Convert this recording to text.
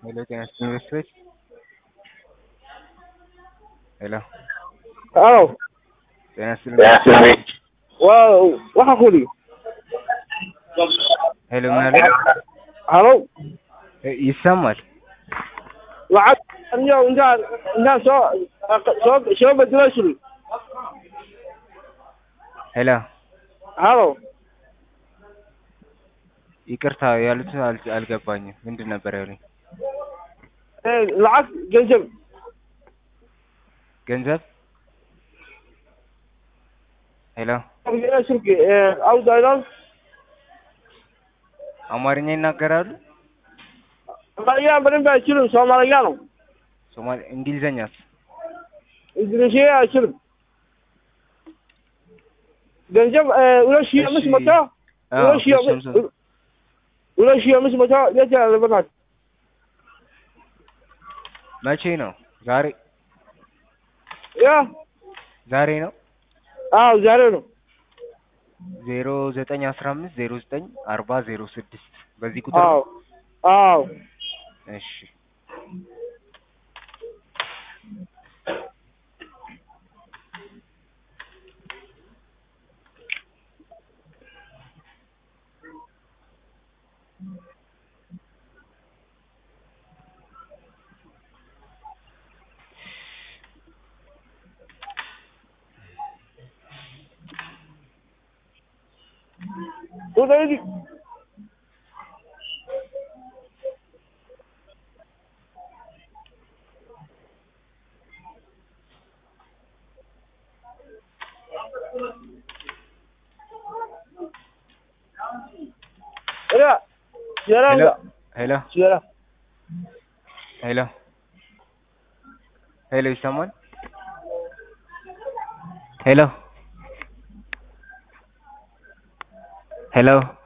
Hello, can I speak with Switch? Hello, Alo, can I speak with waxa ku yidhi Hello, Mali? halo ይሰማል? lacag aniyo intaan soo bedelo shiri ሄሎ፣ halo ይቅርታ ያሉት አልገባኝም። ምንድን ነበር ያሉኝ? lacag ገንዘብ ገንዘብ? ሄሎ፣ ስልክ አውዳይላል አማርኛ ይናገራሉ? አማርኛ በደንብ አይችልም። ሶማሊኛ ነው። ሶማሊ እንግሊዘኛስ? እንግሊዝኛ አይችልም። ገንዘብ 2500 2500 የት ያለ በናት መቼ ነው? ዛሬ ያ ዛሬ ነው? አዎ ዛሬ ነው። 0915 09 40 06 በዚህ ቁጥር አዎ አዎ እሺ ወደዚህ ሄሎ ሄሎ ሄሎ ሄሎ ይሰማል? ሄሎ ሄሎ